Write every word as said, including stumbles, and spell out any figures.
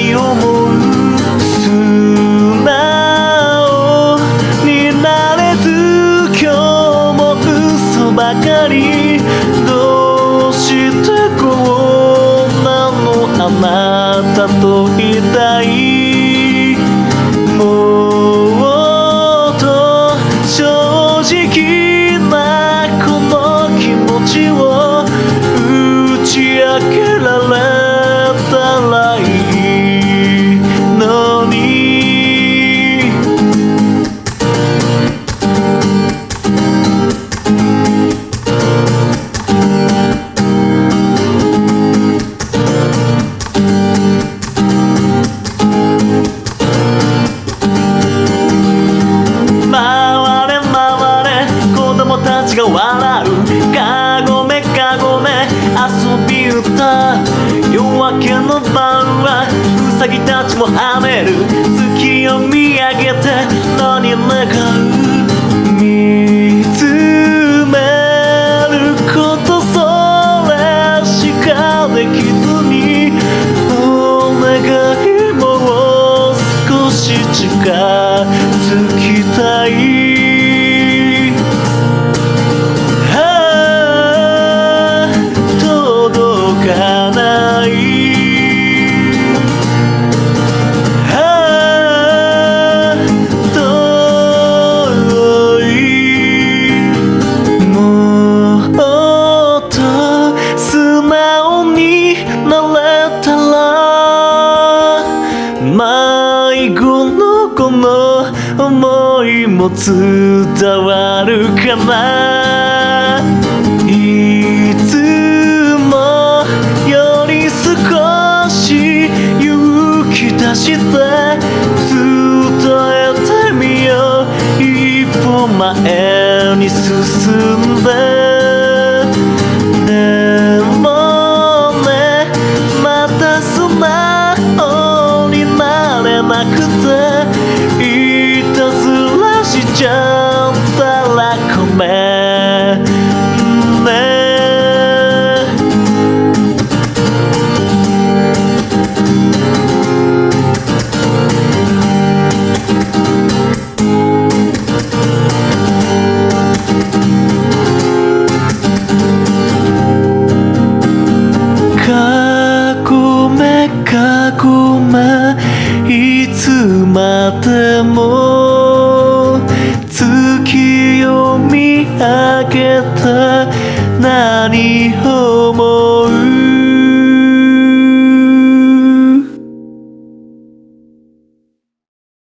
に思う素直になれず今日も嘘ばかりどうしてこんなのあなたといたいもっと正直なこの気持ちを打ち明けられたらいいのに回れ回れ子供たちが笑うかごめかごめ遊び歌夜明けの晩はウサギたちも跳ねる月を見上げて何願う見つめることそれしかできずにお願いもう少し近づきたい迷子のこの想いも伝わるかないつもより少し勇気出して伝えてみよう一歩前に進んででもねまた素直になれなくていたずらしちゃったらごめんねかごめかごめいつまでも月を見上げて何を